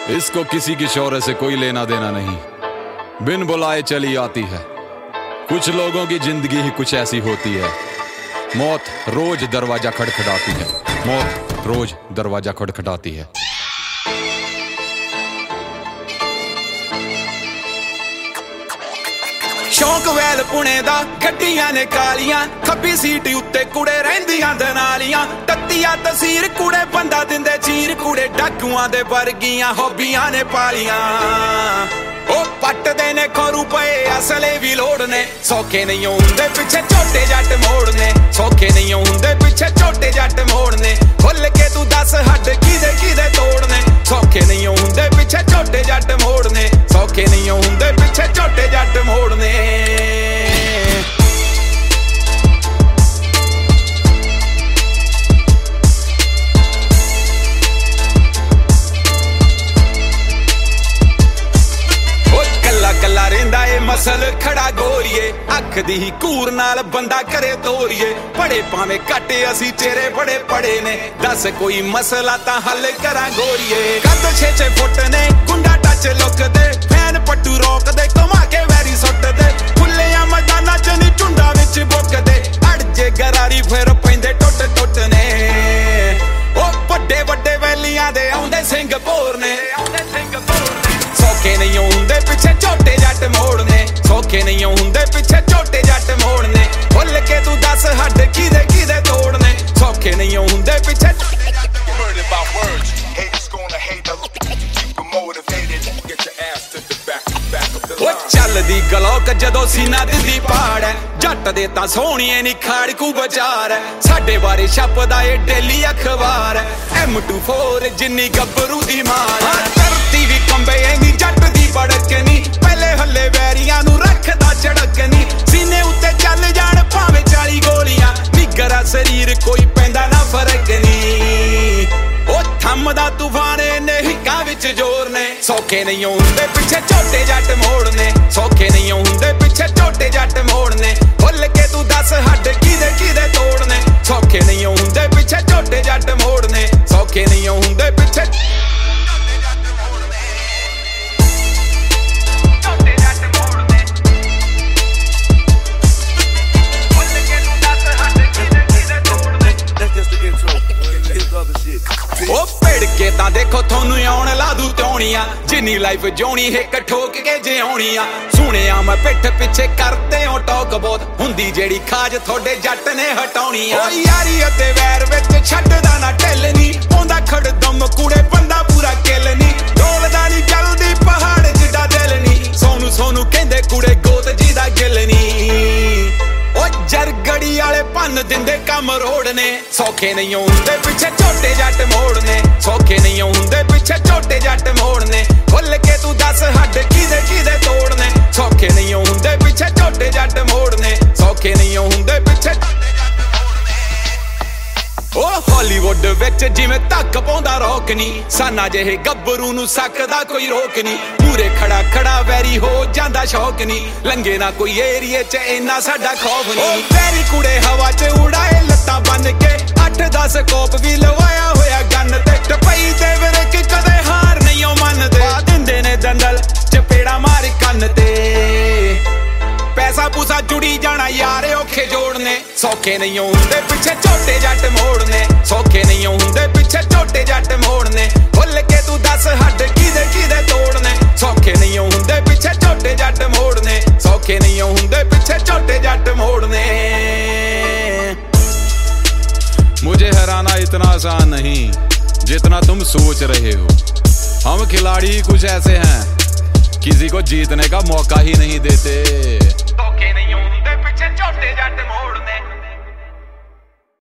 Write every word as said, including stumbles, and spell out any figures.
इसको किसी की शौर्य से कोई लेना देना नहीं, बिन बुलाए चली आती है। कुछ लोगों की जिंदगी ही कुछ ऐसी होती है। मौत रोज दरवाजा खटखटाती है, मौत रोज दरवाजा खटखटाती है। शौक वैल पुणे दा गड्डियां ने कालियां, खब्बी सीट उत्ते कुड़े रहिंदियां दनालियां। तत्तिया तसीर कुड़े बंदा दिंदे चीर, कुड़े डाकुआं दे वर्गियां हॉबियां ने पालियां। ओ पट्टदे ने खोरू पए असले भी लोड़ने, सौखे नहीं हुंदे पिछे झोटे जट मोड़ने। सौखे नहीं हुंदे पिछे झोटे जट मोड़ने, खुल के तू दस हड्ड किदे किदे तोड़ने। सौखे नहीं हुंदे पिछे झोटे जट मोड़ने, सौखे नहीं हुंदे पिछे झोटे जट मोड़ने। कला रेंदा ए मसल खड़ा गोरीए, अख दी ही कूर नाल बंदा करे तोरीए। पड़े पावे घटे असी चेहरे बड़े पड़े ने, दस कोई मसला तां हल करा गोरीए। कद छे छे फुट ने गुंडा टच लुक दे, फैन पट्टू रोक दे घुमा के वैरी सुट दे। खुल्लियां मैदानां च नी झुंडा विच बुक दे, अड़ जे गरारी फिर पैंदे टुट टुट ने। ओ वड्डे वड्डे वैलियां दे आउंदे सिंगापुर ने, सौखे नहीं हुंदे पिछे झोटे जट मोड़ने। सौखे नहीं हुंदे पिछे झोटे जट मोड़ने, खुल के तू दस हड्ड किदे किदे तोड़ने। सौखे नहीं हुंदे पिछे चलदी गलोक जदों सीना दिंदी पाड़ है, जट दे तां सोहणिए नी खाड़कू बचार है। साडे बारे छपदा ए डेली अखबार है, एम टू फोर जिन्नी गब्बरू दी मार है। धरती भी कंबे एनी जट दी बड़क नी, पहले हल्ले वैरियां नू रखदा झड़क नी। सीने उत्ते चल जाण भावें चाली गोलियां, निगरा शरीर कोई पैंदा ना फर्क नी। ओ थमदा तूफान ने हिक्कां विच जोर ने, सौखे नहीं हुंदे पिछे झोटे जट मोड़ने। सौखे नहीं हुंदे पिछे झोटे जट मोड़ने, खुल के तू दस हड्ड किदे किदे तोड़ने। सौखे नहीं हुंदे पिछे झोटे जट मोड़ने, सौखे नहीं हुंदे पिछे ओ भिड़के तां देखो थोनू आउण ला दू त्योणियां, जिन्नी लाइफ जोनी हिक ठोक के जिउणियां। सुणिया मैं पिठ पिछे करदे हो टॉक बहुत, हुंदी जेड़ी खाज थोड़े जट ने हटाउणियां। ओ यारी अते वैर विच छड्डदा ना ढिल नी, पौंदा खड़दम कुड़े बंदा पूरा किल नी। डोलदा नी जल्दी पहाड़ जिड्डा दिल नी, सोनू सोनू कहंदे कुड़े गोत जी दा गिल नी। ओ जरगड़ी आले भन्न दिंदे कम रोड़ने, सौखे नहीं हुंदे पिछे झोटे जट मोड़ने। सौखे नहीं हुंदे पिछे झोटे जट मोड़ने, खुल के तू दस हड्ड किदे किदे तोड़ने। सौखे नहीं हुंदे पिछे झोटे जट मोड़ने, सौखे नहीं हुंदे पिछे। ओ हॉलीवुड विच जिवें धक्क पाउंदा रोक नी, साना जेहे गब्बरू नू सकदा कोई रोक नी। पूरे खड़ा खड़ा वैरी हो जांदा शौक नी, लंघे ना कोई एरिए च इन्ना साडा खौफ नी। ओ वैरी कुड़े हवा च उड़ाए लत्तां बन के, अठ दस कोप भी लवाया होया गन ते। टपई दे विरक कदे हार नहीं ओ मनदे, पा दिंदे ने दंदल चपेड़ा मार कन्न ते। पैसा पूसा जुड़ी जाना यारे औखे जोड़ने, सौखे नहीं हुंदे पिछे झोटे जट मोड़ने। सौखे नहीं हुंदे पिछे झोटे जट मोड़ने, खुल के तू दस हड्ड किदे किदे तोड़ने। सौखे नहीं हुंदे पिछे झोटे जट मोड़ने, सौखे नहीं हुंदे पिछे झोटे जट मोड़ने। मुझे हराना इतना आसान नहीं जितना तुम सोच रहे हो। हम खिलाड़ी कुछ ऐसे हैं, किसी को जीतने का मौका ही नहीं देते। सौखे नहीं हुंदे पिछे झोटे जट मोड़ने।